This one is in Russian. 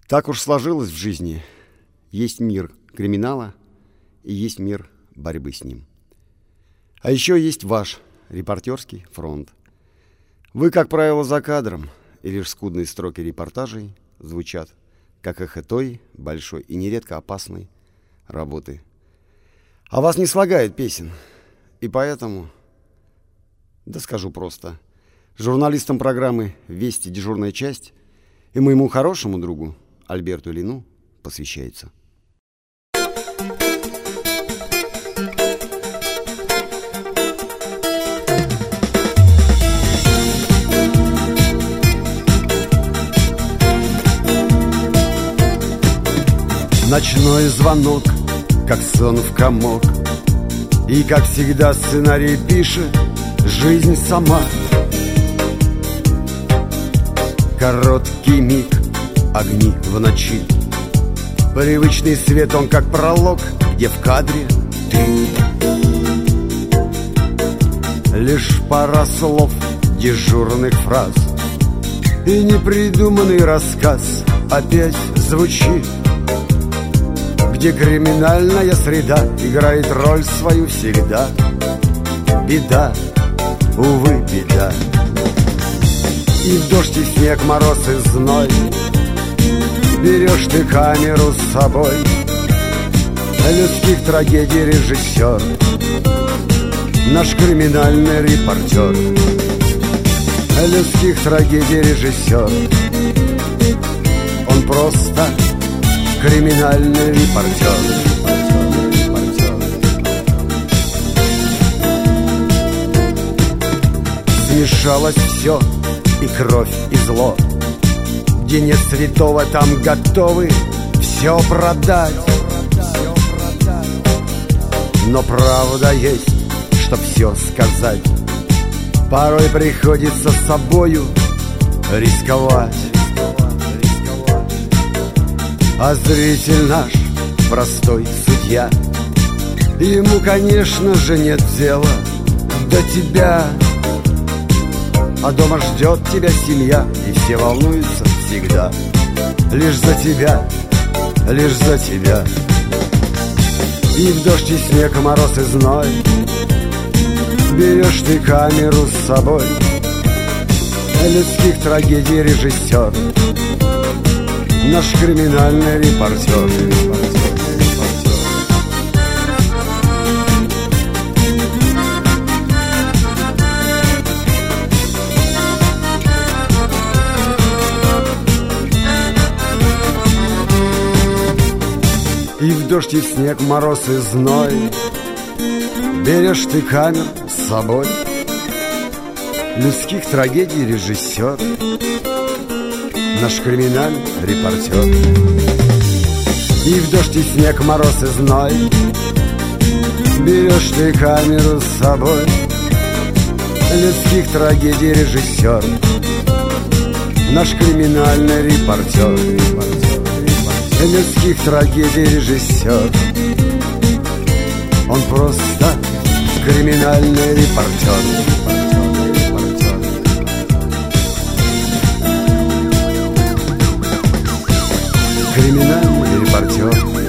Так уж сложилось в жизни. Есть мир криминала и есть мир борьбы с ним. А еще есть ваш репортерский фронт. Вы, как правило, за кадром, и лишь скудные строки репортажей звучат, как эхо той большой и нередко опасной работы. А вас не слагают песен, и поэтому, да скажу просто, журналистам программы «Вести. Дежурная часть» и моему хорошему другу Альберту Ильину посвящается. Ночной звонок, как сон в комок, и, как всегда, сценарий пишет жизнь сама. Короткий миг, огни в ночи, привычный свет, он как пролог, где в кадре ты. Лишь пара слов, дежурных фраз, и непридуманный рассказ опять звучит, где криминальная среда играет роль свою всегда. Беда, увы, беда. И в дождь, и в снег, мороз и зной берешь ты камеру с собой. Людских трагедий режиссер, наш криминальный репортер. Людских трагедий режиссер, он просто криминальный репортер. Смешалось все, и кровь, и зло. Где нет святого, там готовы все продать. Но правда есть, чтоб все сказать, порой приходится собою рисковать. А зритель наш, простой судья, ему, конечно же, нет дела до тебя. А дома ждет тебя семья, и все волнуются всегда лишь за тебя, лишь за тебя. И в дождь, и снег, и мороз, и зной берешь ты камеру с собой. Людских трагедий режиссер, наш криминальный репортер. И в дождь, и в снег, мороз и зной берешь ты камеру с собой. Людских трагедий режиссер, наш криминальный репортер. И в дождь, и снег, мороз и зной берешь ты камеру с собой. Людских трагедий режиссер, наш криминальный репортер. Людских трагедий режиссер, он просто криминальный репортер. Криминальный репортер.